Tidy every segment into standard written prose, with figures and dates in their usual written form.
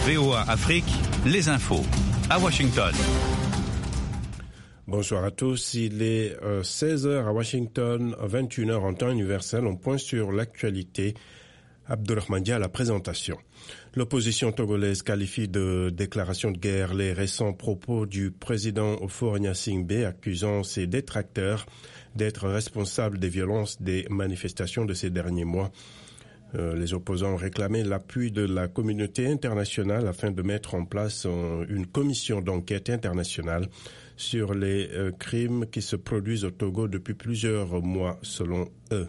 VOA Afrique, les infos. À Washington. Bonsoir à tous, il est 16h à Washington, 21h en temps universel. On point sur l'actualité. Abdourahmane Dia à la présentation. L'opposition togolaise qualifie de déclaration de guerre les récents propos du président Faure Gnassingbé accusant ses détracteurs d'être responsables des violences des manifestations de ces derniers mois. Les opposants ont réclamé l'appui de la communauté internationale afin de mettre en place une commission d'enquête internationale sur les crimes qui se produisent au Togo depuis plusieurs mois, selon eux.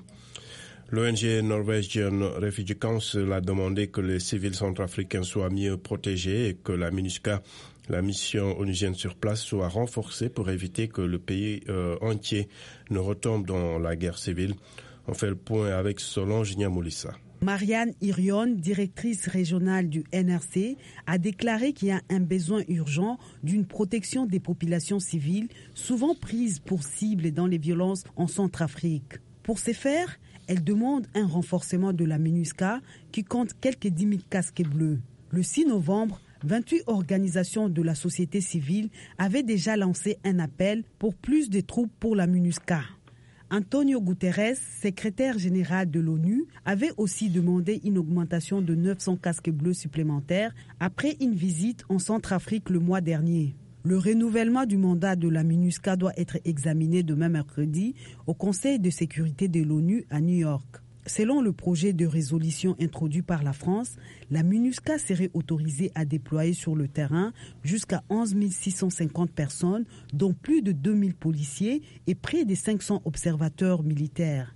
L'ONG Norwegian Refugee Council a demandé que les civils centrafricains soient mieux protégés et que la MINUSCA, la mission onusienne sur place, soit renforcée pour éviter que le pays entier ne retombe dans la guerre civile. On fait le point avec Solange Niamoulissa. Marianne Irion, directrice régionale du NRC, a déclaré qu'il y a un besoin urgent d'une protection des populations civiles, souvent prises pour cible dans les violences en Centrafrique. Pour ce faire, elle demande un renforcement de la MINUSCA qui compte quelques 10 000 casques bleus. Le 6 novembre, 28 organisations de la société civile avaient déjà lancé un appel pour plus de troupes pour la MINUSCA. Antonio Guterres, secrétaire général de l'ONU, avait aussi demandé une augmentation de 900 casques bleus supplémentaires après une visite en Centrafrique le mois dernier. Le renouvellement du mandat de la MINUSCA doit être examiné demain mercredi au Conseil de sécurité de l'ONU à New York. Selon le projet de résolution introduit par la France, la MINUSCA serait autorisée à déployer sur le terrain jusqu'à 11 650 personnes, dont plus de 2000 policiers et près de 500 observateurs militaires.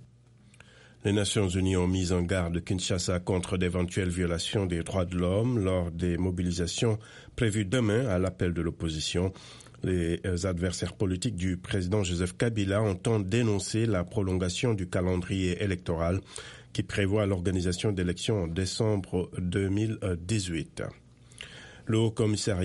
Les Nations Unies ont mis en garde Kinshasa contre d'éventuelles violations des droits de l'homme lors des mobilisations prévues demain à l'appel de l'opposition. Les adversaires politiques du président Joseph Kabila entendent dénoncer la prolongation du calendrier électoral qui prévoit l'organisation d'élections en décembre 2018. Le haut-commissaire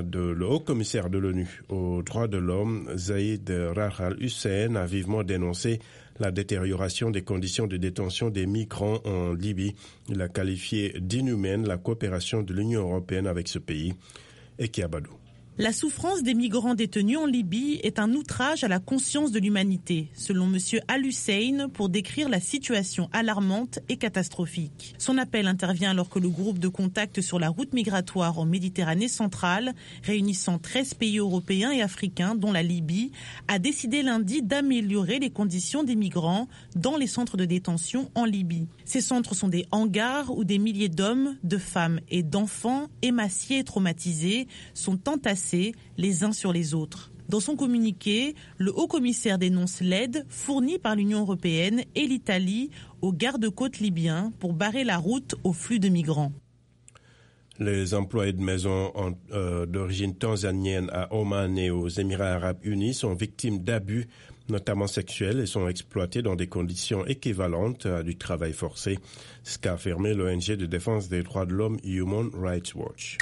de l'ONU aux droits de l'homme, Zaïd Ra'ad al-Hussein, a vivement dénoncé la détérioration des conditions de détention des migrants en Libye. Il a qualifié d'inhumaine la coopération de l'Union européenne avec ce pays. Eki Abadou. La souffrance des migrants détenus en Libye est un outrage à la conscience de l'humanité, selon M. Al-Hussein, pour décrire la situation alarmante et catastrophique. Son appel intervient alors que le groupe de contact sur la route migratoire en Méditerranée centrale, réunissant 13 pays européens et africains, dont la Libye, a décidé lundi d'améliorer les conditions des migrants dans les centres de détention en Libye. Ces centres sont des hangars où des milliers d'hommes, de femmes et d'enfants, émaciés et traumatisés, sont entassés les uns sur les autres. Dans son communiqué, le haut-commissaire dénonce l'aide fournie par l'Union européenne et l'Italie aux gardes-côtes libyens pour barrer la route au flux de migrants. Les employés de maison d'origine tanzanienne à Oman et aux Émirats arabes unis sont victimes d'abus, notamment sexuels, et sont exploités dans des conditions équivalentes à du travail forcé. C'est ce qu'a affirmé l'ONG de défense des droits de l'homme Human Rights Watch.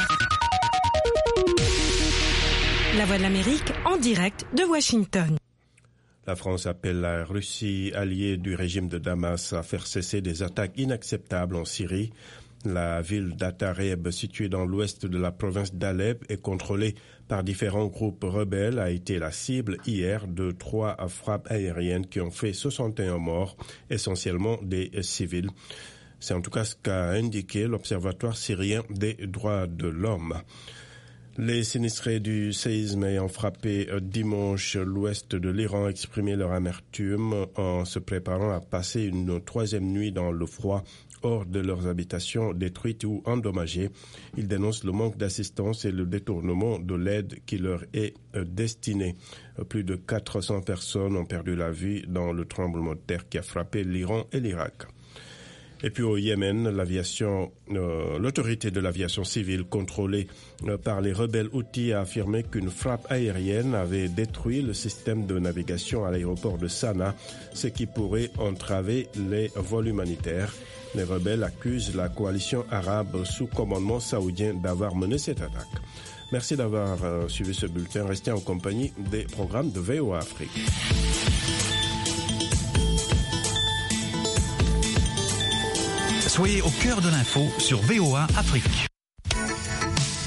La Voix de l'Amérique en direct de Washington. La France appelle la Russie, alliée du régime de Damas, à faire cesser des attaques inacceptables en Syrie. La ville d'Atareb, située dans l'ouest de la province d'Alep et contrôlée par différents groupes rebelles, a été la cible hier de 3 frappes aériennes qui ont fait 61 morts, essentiellement des civils. C'est en tout cas ce qu'a indiqué l'Observatoire syrien des droits de l'homme. Les sinistrés du séisme ayant frappé dimanche l'ouest de l'Iran exprimaient leur amertume en se préparant à passer une troisième nuit dans le froid hors de leurs habitations détruites ou endommagées. Ils dénoncent le manque d'assistance et le détournement de l'aide qui leur est destinée. Plus de 400 personnes ont perdu la vie dans le tremblement de terre qui a frappé l'Iran et l'Irak. Et puis au Yémen, l'autorité de l'aviation civile contrôlée par les rebelles Houthis a affirmé qu'une frappe aérienne avait détruit le système de navigation à l'aéroport de Sanaa, ce qui pourrait entraver les vols humanitaires. Les rebelles accusent la coalition arabe sous commandement saoudien d'avoir mené cette attaque. Merci d'avoir suivi ce bulletin. Restez en compagnie des programmes de VOA Afrique. Soyez au cœur de l'info sur VOA Afrique.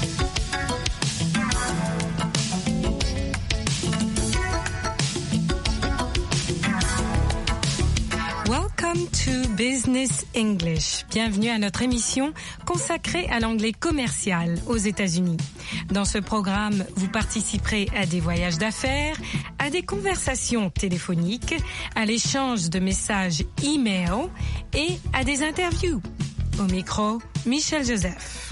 Business English. Bienvenue à notre émission consacrée à l'anglais commercial aux États-Unis. Dans ce programme, vous participerez à des voyages d'affaires, à des conversations téléphoniques, à l'échange de messages e-mail et à des interviews. Au micro, Michel Joseph.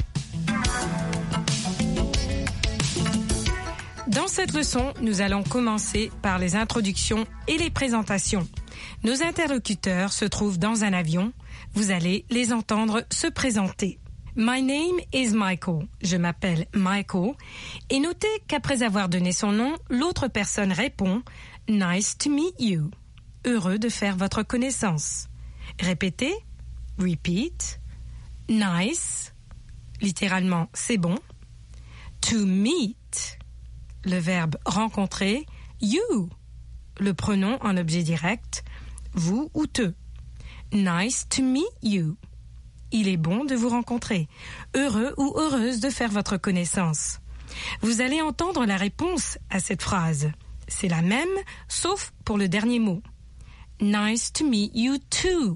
Dans cette leçon, nous allons commencer par les introductions et les présentations. Nos interlocuteurs se trouvent dans un avion. Vous allez les entendre se présenter. My name is Michael. Je m'appelle Michael. Et notez qu'après avoir donné son nom, l'autre personne répond « Nice to meet you ». Heureux de faire votre connaissance. Répétez. Repeat. Nice. Littéralement, c'est bon. To meet. Le verbe rencontrer. You. Le pronom en objet direct. Vous ou te. Nice to meet you. Il est bon de vous rencontrer. Heureux ou heureuse de faire votre connaissance. Vous allez entendre la réponse à cette phrase. C'est la même, sauf pour le dernier mot. Nice to meet you too.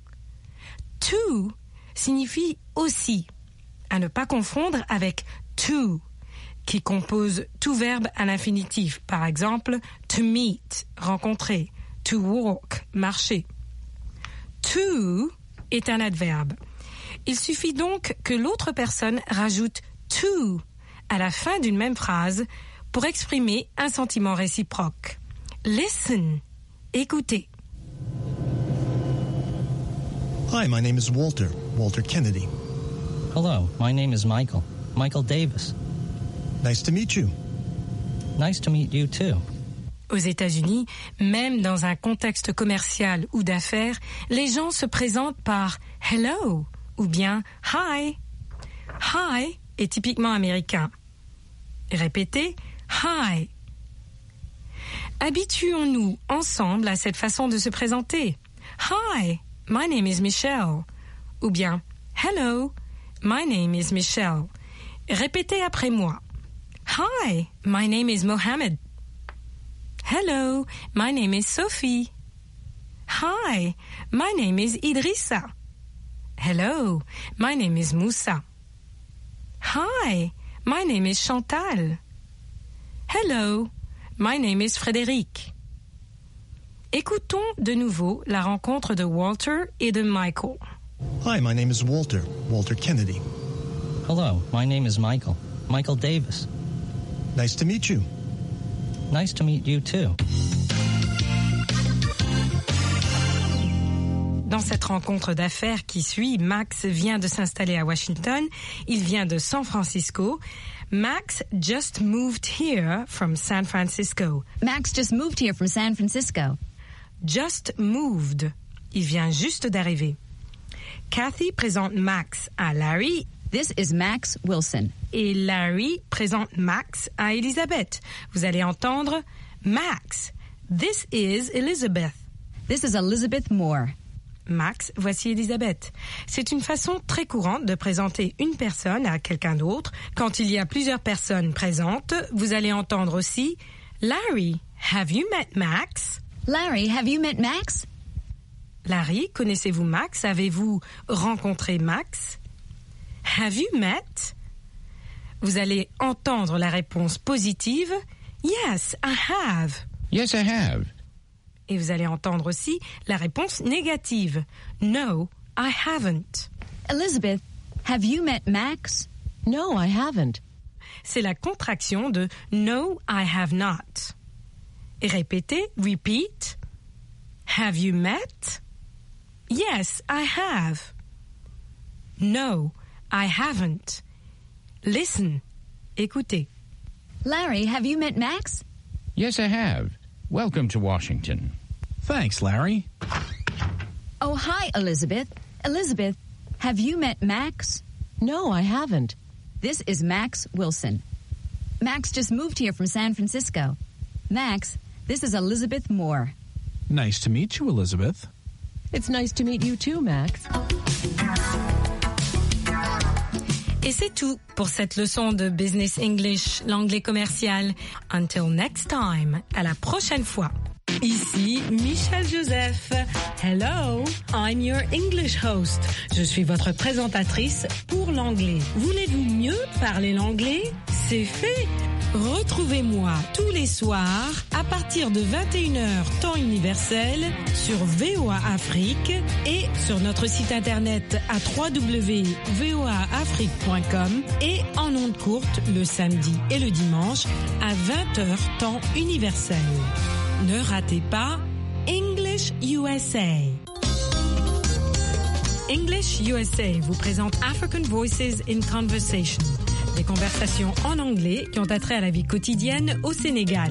To signifie aussi. À ne pas confondre avec to, qui compose tout verbe à l'infinitif. Par exemple, to meet, rencontrer. To walk, marcher. To est un adverbe. Il suffit donc que l'autre personne rajoute to à la fin d'une même phrase pour exprimer un sentiment réciproque. Listen, écoutez. Hi, my name is Walter Kennedy. Hello, my name is Michael Davis. Nice to meet you. Nice to meet you too. Aux États-Unis, même dans un contexte commercial ou d'affaires, les gens se présentent par « hello » ou bien « hi ». « Hi » est typiquement américain. Répétez « hi ». Habituons-nous ensemble à cette façon de se présenter. « Hi, my name is Michelle » ou bien « hello, my name is Michelle ». Répétez après moi. « Hi, my name is Mohammed ». Hello, my name is Sophie. Hi, my name is Idrissa. Hello, my name is Moussa. Hi, my name is Chantal. Hello, my name is Frédéric. Écoutons de nouveau la rencontre de Walter et de Michael. Hi, my name is Walter Kennedy. Hello, my name is Michael Davis. Nice to meet you. Nice to meet you too. Dans cette rencontre d'affaires qui suit, Max vient de s'installer à Washington. Il vient de San Francisco. Max just moved here from San Francisco. Max just moved here from San Francisco. Just moved. Il vient juste d'arriver. Kathy présente Max à Larry. This is Max Wilson. Et Larry présente Max à Elizabeth. Vous allez entendre Max. This is Elizabeth. This is Elizabeth Moore. Max, voici Elizabeth. C'est une façon très courante de présenter une personne à quelqu'un d'autre. Quand il y a plusieurs personnes présentes, vous allez entendre aussi Larry, have you met Max? Larry, have you met Max? Larry, connaissez-vous Max? Avez-vous rencontré Max? Have you met? Vous allez entendre la réponse positive. Yes, I have. Yes, I have. Et vous allez entendre aussi la réponse négative. No, I haven't. Elizabeth, have you met Max? No, I haven't. C'est la contraction de No, I have not. Et répétez, repeat. Have you met? Yes, I have. No, I haven't. Listen. Écoutez. Larry, have you met Max? Yes, I have. Welcome to Washington. Thanks, Larry. Oh, hi, Elizabeth. Elizabeth, have you met Max? No, I haven't. This is Max Wilson. Max just moved here from San Francisco. Max, this is Elizabeth Moore. Nice to meet you, Elizabeth. It's nice to meet you too, Max. Et c'est tout pour cette leçon de Business English, l'anglais commercial. Until next time, à la prochaine fois. Ici Michel Joseph. Hello, I'm your English host. Je suis votre présentatrice pour l'anglais. Voulez-vous mieux parler l'anglais? C'est fait. Retrouvez-moi tous les soirs à partir de 21h temps universel sur VOA Afrique et sur notre site internet à www.voaafrique.com et en ondes courtes le samedi et le dimanche à 20h temps universel. Ne ratez pas English USA. English USA vous présente African Voices in Conversation, des conversations en anglais qui ont attrait à la vie quotidienne au Sénégal.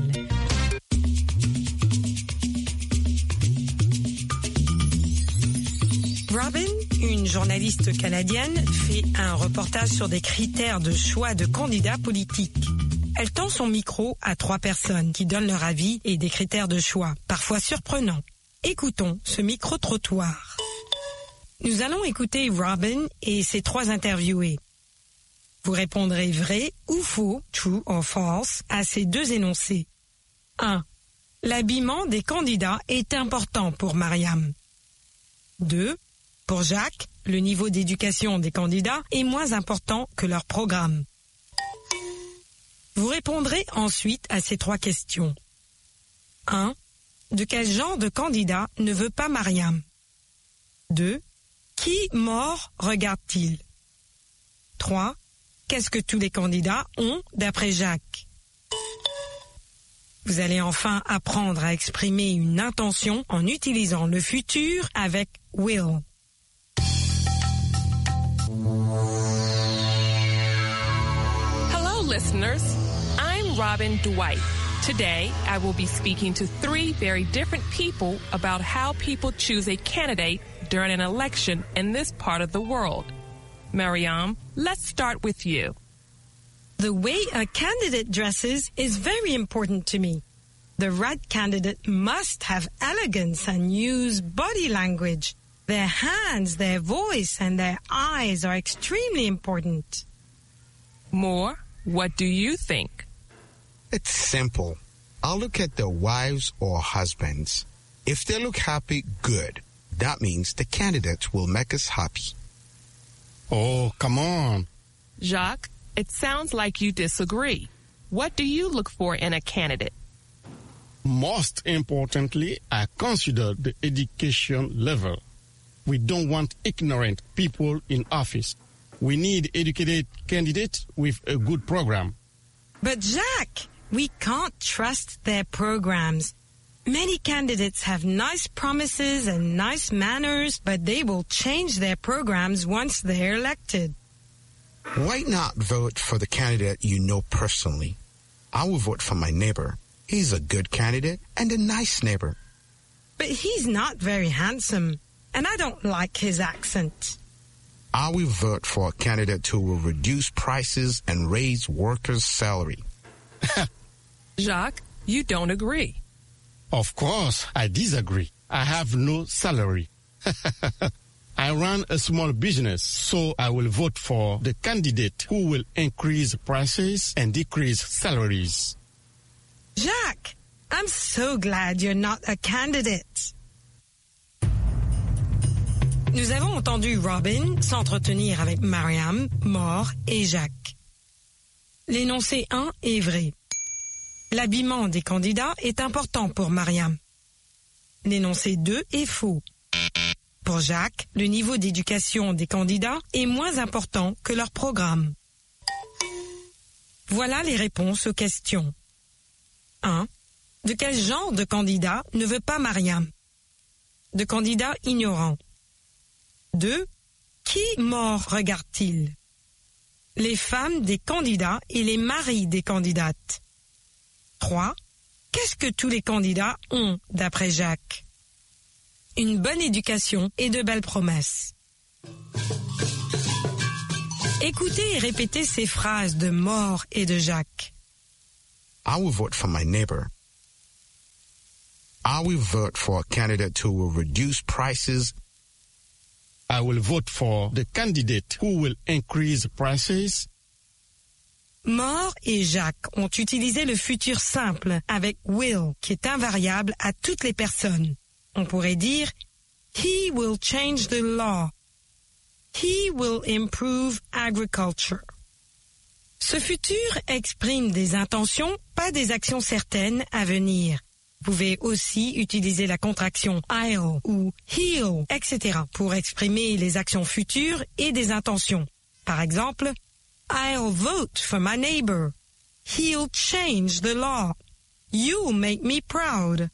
Robin, une journaliste canadienne, fait un reportage sur des critères de choix de candidats politiques. Elle tend son micro à 3 personnes qui donnent leur avis et des critères de choix, parfois surprenants. Écoutons ce micro-trottoir. Nous allons écouter Robin et ses 3 interviewés. Vous répondrez vrai ou faux, true or false, à ces 2 énoncés. 1. L'habillement des candidats est important pour Mariam. 2. Pour Jacques, le niveau d'éducation des candidats est moins important que leur programme. Vous répondrez ensuite à ces 3 questions. 1. De quel genre de candidat ne veut pas Mariam? 2. Qui mort regarde-t-il? 3. Qu'est-ce que tous les candidats ont d'après Jacques? Vous allez enfin apprendre à exprimer une intention en utilisant le futur avec will. Hello, listeners. I'm Robin Dwight. Today, I will be speaking to 3 very different people about how people choose a candidate during an election in this part of the world. Mariam, let's start with you. The way a candidate dresses is very important to me. The right candidate must have elegance and use body language. Their hands, their voice, and their eyes are extremely important. Moore, what do you think? It's simple. I'll look at their wives or husbands. If they look happy, good. That means the candidate will make us happy. Oh, come on. Jacques, it sounds like you disagree. What do you look for in a candidate? Most importantly, I consider the education level. We don't want ignorant people in office. We need educated candidates with a good program. But Jacques, we can't trust their programs. Many candidates have nice promises and nice manners, but they will change their programs once they're elected. Why not vote for the candidate you know personally? I will vote for my neighbor. He's a good candidate and a nice neighbor. But he's not very handsome, and I don't like his accent. I will vote for a candidate who will reduce prices and raise workers' salary. Jacques, you don't agree. Of course, I disagree. I have no salary. I run a small business, so I will vote for the candidate who will increase prices and decrease salaries. Jacques, I'm so glad you're not a candidate. Nous avons entendu Robin s'entretenir avec Mariam, Moore et Jacques. L'énoncé 1 est vrai. L'habillement des candidats est important pour Mariam. L'énoncé 2 est faux. Pour Jacques, le niveau d'éducation des candidats est moins important que leur programme. Voilà les réponses aux questions. 1. De quel genre de candidat ne veut pas Mariam? De candidat ignorant. 2. Qui mort regarde-t-il? Les femmes des candidats et les maris des candidates. 3. Qu'est-ce que tous les candidats ont, d'après Jacques? Une bonne éducation et de belles promesses. Écoutez et répétez ces phrases de Moore et de Jacques. I will vote for my neighbor. I will vote for a candidate who will reduce prices. I will vote for the candidate who will increase prices. More et Jacques ont utilisé le futur simple avec will, qui est invariable à toutes les personnes. On pourrait dire He will change the law. He will improve agriculture. Ce futur exprime des intentions, pas des actions certaines à venir. Vous pouvez aussi utiliser la contraction I'll ou he'll, etc. pour exprimer les actions futures et des intentions. Par exemple, I'll vote for my neighbor. He'll change the law. You'll make me proud.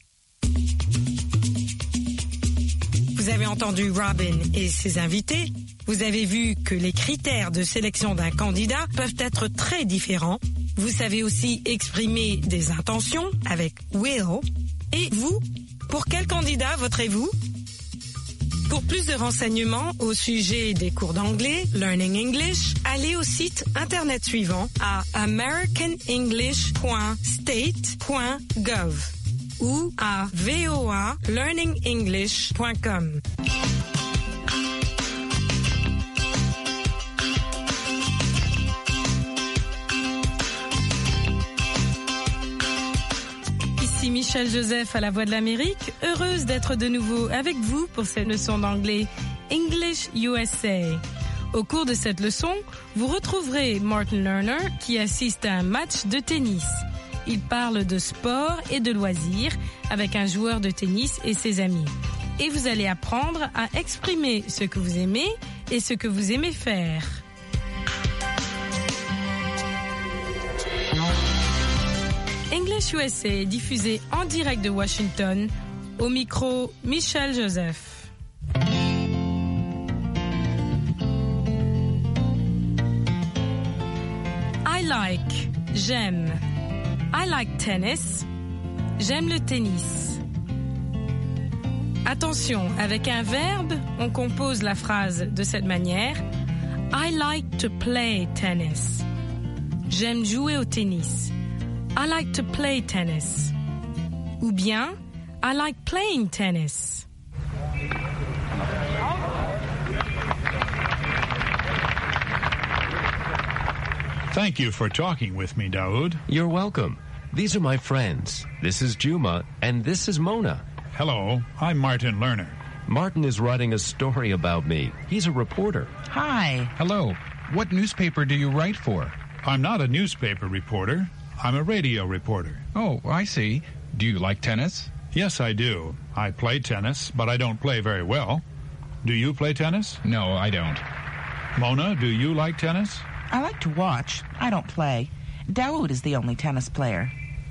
Vous avez entendu Robin et ses invités. Vous avez vu que les critères de sélection d'un candidat peuvent être très différents. Vous savez aussi exprimer des intentions avec will. Et vous, pour quel candidat voterez-vous? Pour plus de renseignements au sujet des cours d'anglais, Learning English, allez au site internet suivant à americanenglish.state.gov ou à voalearningenglish.com. Ici Michel Joseph à la Voix de l'Amérique, heureuse d'être de nouveau avec vous pour cette leçon d'anglais English USA. Au cours de cette leçon, vous retrouverez Martin Lerner qui assiste à un match de tennis. Il parle de sport et de loisirs avec un joueur de tennis et ses amis. Et vous allez apprendre à exprimer ce que vous aimez et ce que vous aimez faire. English USA est diffusé en direct de Washington. Au micro, Michel Joseph. I like, j'aime. I like tennis. J'aime le tennis. Attention, avec un verbe, on compose la phrase de cette manière. I like to play tennis. J'aime jouer au tennis. I like to play tennis. Ou bien, I like playing tennis. Thank you for talking with me, Daoud. You're welcome. These are my friends. This is Juma, and this is Mona. Hello, I'm Martin Lerner. Martin is writing a story about me. He's a reporter. Hi. Hello. What newspaper do you write for? I'm not a newspaper reporter. I'm a radio reporter. Oh, I see. Do you like tennis? Yes, I do. I play tennis, but I don't play very well. Do you play tennis? No, I don't. Mona, do you like tennis? I like to watch. I don't play. Daoud is the only tennis player.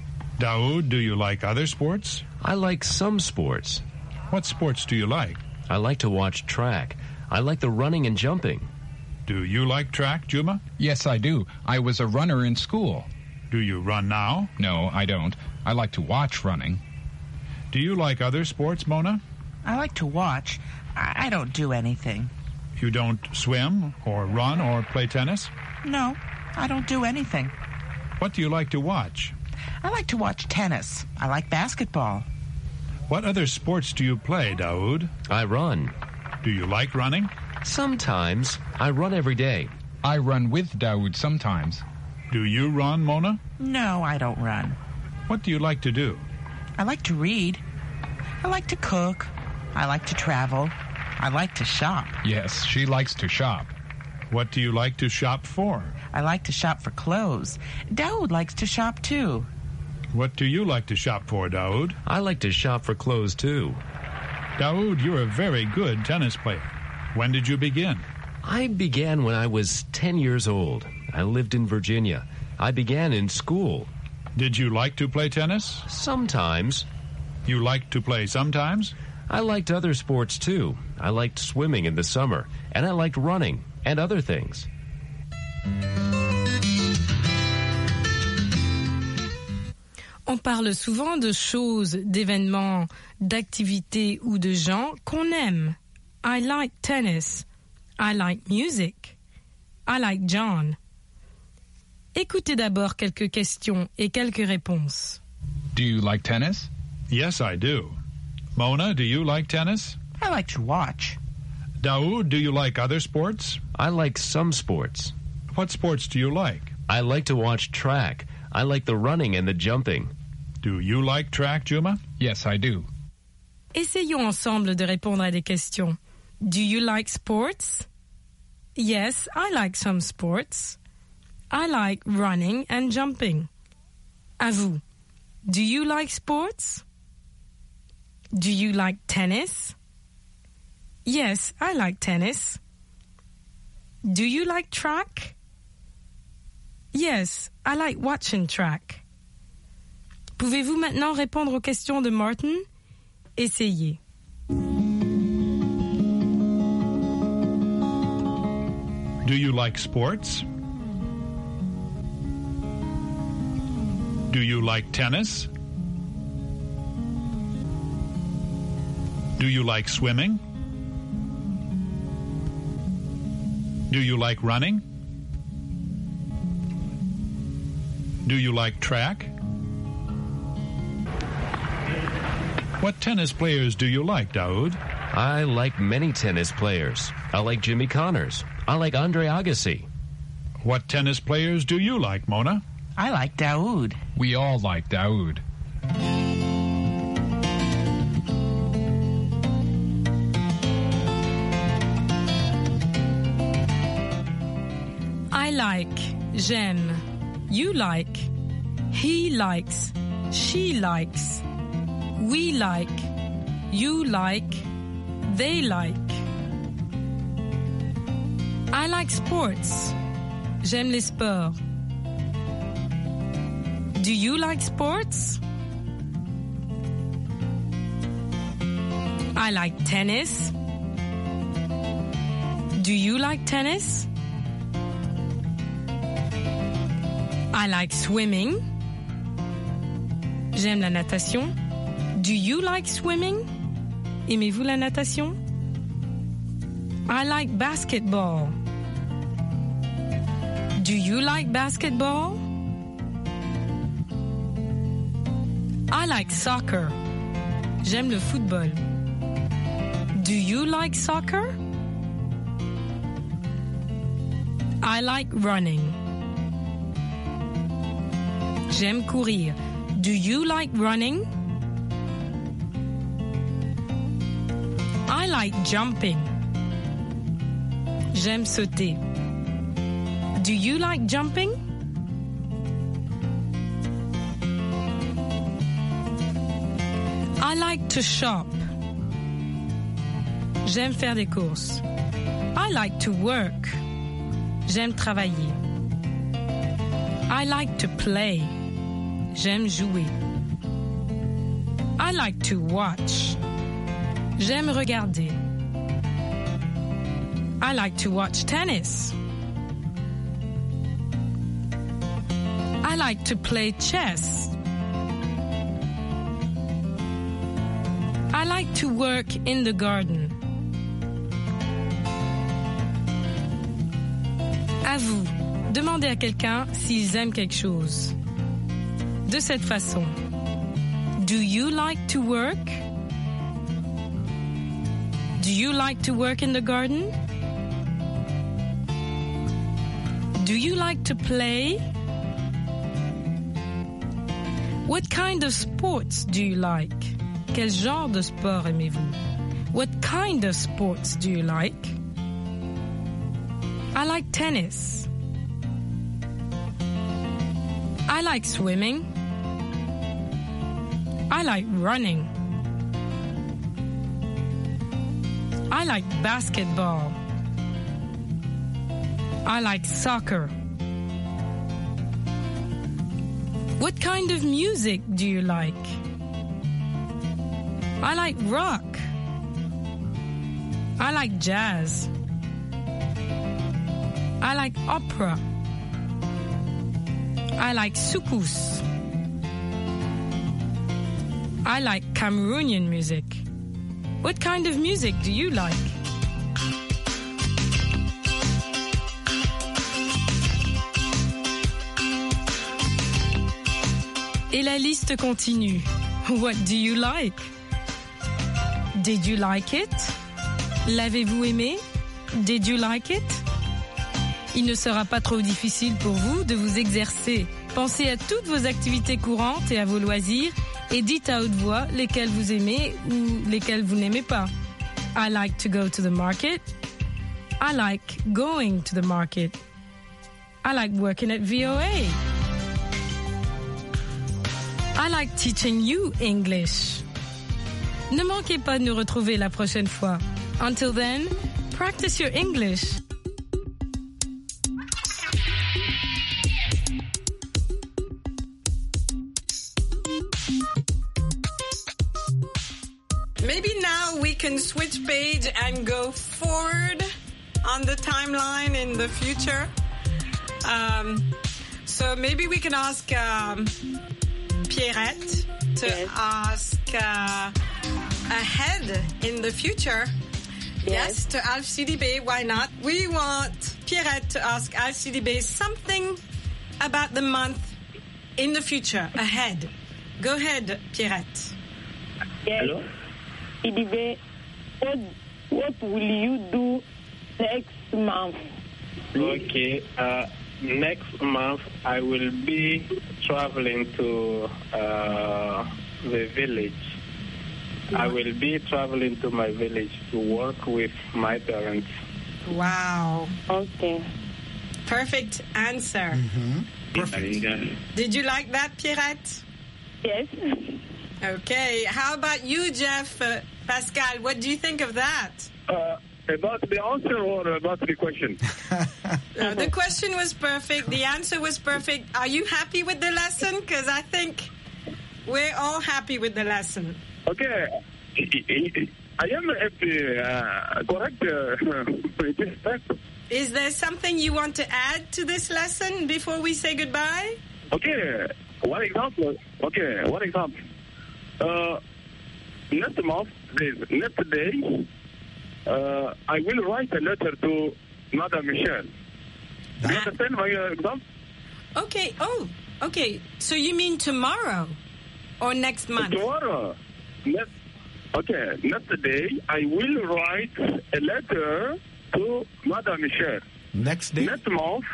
Daoud, do you like other sports? I like some sports. What sports do you like? I like to watch track. I like the running and jumping. Do you like track, Juma? Yes, I do. I was a runner in school. Do you run now? No, I don't. I like to watch running. Do you like other sports, Mona? I like to watch. I don't do anything. You don't swim or run or play tennis? No, I don't do anything. What do you like to watch? I like to watch tennis. I like basketball. What other sports do you play, Daoud? I run. Do you like running? Sometimes. I run every day. I run with Daoud sometimes. Do you run, Mona? No, I don't run. What do you like to do? I like to read. I like to cook. I like to travel. I like to shop. Yes, she likes to shop. What do you like to shop for? I like to shop for clothes. Daoud likes to shop too. What do you like to shop for, Daoud? I like to shop for clothes too. Daoud, you're a very good tennis player. When did you begin? I began when I was 10 years old. I lived in Virginia. I began in school. Did you like to play tennis? Sometimes. You liked to play sometimes? I liked other sports too. I liked swimming in the summer, and I liked running and other things. On parle souvent de choses, d'événements, d'activités ou de gens qu'on aime. I like tennis. I like music. I like John. Écoutez d'abord quelques questions et quelques réponses. Do you like tennis? Yes, I do. Mona, do you like tennis? I like to watch. Daoud, do you like other sports? I like some sports. What sports do you like? I like to watch track. I like the running and the jumping. Do you like track, Juma? Yes, I do. Essayons ensemble de répondre à des questions. Do you like sports? Yes, I like some sports. I like running and jumping. À vous. Do you like sports? Do you like tennis? Yes, I like tennis. Do you like track? Yes, I like watching track. Pouvez-vous maintenant répondre aux questions de Martin? Essayez. Do you like sports? Do you like tennis? Do you like swimming? Do you like running? Do you like track? What tennis players do you like, Daoud? I like many tennis players. I like Jimmy Connors. I like Andre Agassi. What tennis players do you like, Mona? I like Daoud. We all like Daoud. I like, j'aime, you like, he likes, she likes, we like, you like, they like. I like sports. J'aime les sports. Do you like sports? I like tennis. Do you like tennis? I like swimming. J'aime la natation. Do you like swimming? Aimez-vous la natation? I like basketball. Do you like basketball? I like soccer. J'aime le football. Do you like soccer? I like running. J'aime courir. Do you like running? I like jumping. J'aime sauter. Do you like jumping? I like to shop. J'aime faire des courses. I like to work. J'aime travailler. I like to play. J'aime jouer. I like to watch. J'aime regarder. I like to watch tennis. I like to play chess. I like to work in the garden. À vous, demandez à quelqu'un s'ils aiment quelque chose. De cette façon. Do you like to work? Do you like to work in the garden? Do you like to play? What kind of sports do you like? Quel genre de sport aimez-vous? What kind of sports do you like? I like tennis. I like swimming. I like running. I like basketball. I like soccer. What kind of music do you like? I like rock. I like jazz. I like opera. I like soukous. I like Cameroonian music. What kind of music do you like? Et la liste continue. What do you like? Did you like it? L'avez-vous aimé? Did you like it? Il ne sera pas trop difficile pour vous de vous exercer. Pensez à toutes vos activités courantes et à vos loisirs et dites à haute voix lesquelles vous aimez ou lesquelles vous n'aimez pas. I like to go to the market. I like going to the market. I like working at VOA. I like teaching you English. Ne manquez pas de nous retrouver la prochaine fois. Until then, practice your English. Maybe now we can switch page and go forward on the timeline in the future. So maybe we can ask Pierrette to ask ahead in the future. Yes, to Alcidibe, why not? We want Pierrette to ask Alcidibe something about the month in the future, ahead. Go ahead, Pierrette. Yes. Hello? Idibe, what will you do next month? Okay, next month I will be traveling to the village. I will be traveling to my village to work with my parents. Wow. Okay. Perfect answer. Perfect. Did you like that, Pierrette? Yes. Okay. How about you, Jeff? Pascal, what do you think of that? About the answer or about the question? The question was perfect. The answer was perfect. Are you happy with the lesson? Because I think we're all happy with the lesson. Okay. I am happy. Correct. Is there something you want to add to this lesson before we say goodbye? Okay. One example. Next month, next day, I will write a letter to Madame Michel. Do you understand my example? Okay. Oh, okay. So you mean tomorrow or next month? Tomorrow. Next day, I will write a letter to Madame Michel. Next day? Next month,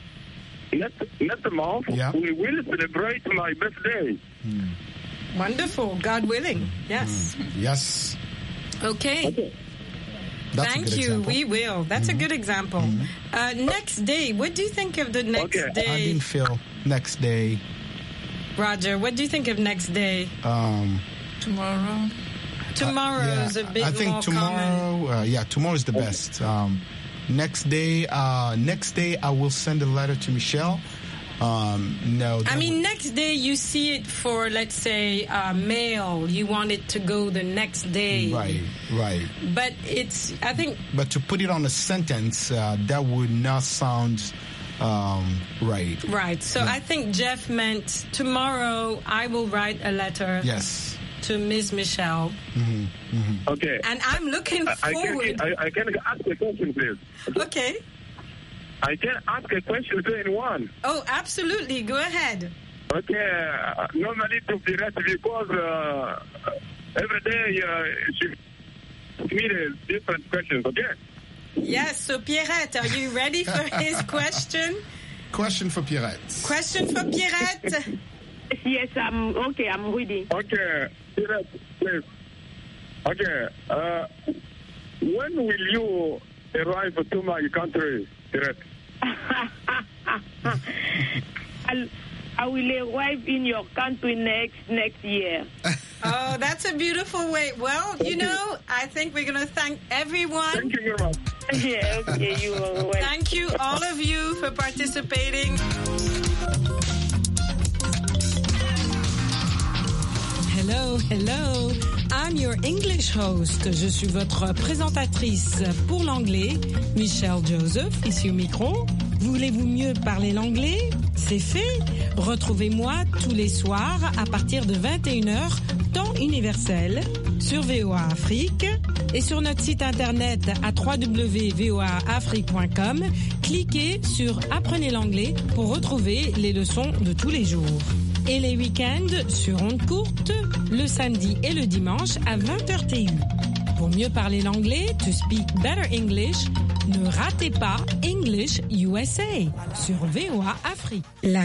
we will celebrate my birthday. Wonderful. God willing. Yes. Yes. Okay. That's Thank a good you. example. We will. That's a good example. Next day. What do you think of the next day? I didn't feel next day. Roger, what do you think of next day? Tomorrow. Tomorrow's a bit more I think tomorrow. Tomorrow is the best. Next day, I will send a letter to Michelle. Next day you see it for, let's say, mail. You want it to go the next day. Right. But I think. But to put it on a sentence, that would not sound right. Right. So I think Jeff meant tomorrow I will write a letter. Yes. To Miss Michelle. Okay. And I'm looking forward. I can ask a question, please. Okay. I can ask a question to anyone. Oh, absolutely. Go ahead. Okay. Normally to be right because every day she asks me different questions, okay? Yes. So, Pierrette, are you ready for his question? Question for Pierrette. Question for Pierrette? Yes, I'm ready. Okay. Pierrette, please. Okay. When will you arrive to my country, Pierrette? I will arrive in your country next year. Oh, that's a beautiful way. Well, I think we're going to thank everyone. Thank you very much. Yeah, okay, you are welcome. Thank you, all of you, for participating. Hello. I'm your English host. Je suis votre présentatrice pour l'anglais, Michelle Joseph, ici au micro. Voulez-vous mieux parler l'anglais? C'est fait. Retrouvez-moi tous les soirs à partir de 21h, temps universel, sur VOA Afrique et sur notre site internet à www.voaafrique.com. Cliquez sur Apprenez l'anglais pour retrouver les leçons de tous les jours. Et les week-ends sur ondes courtes, le samedi et le dimanche à 20h TU. Pour mieux parler l'anglais, to speak better English, Ne ratez pas English USA sur VOA Afrique.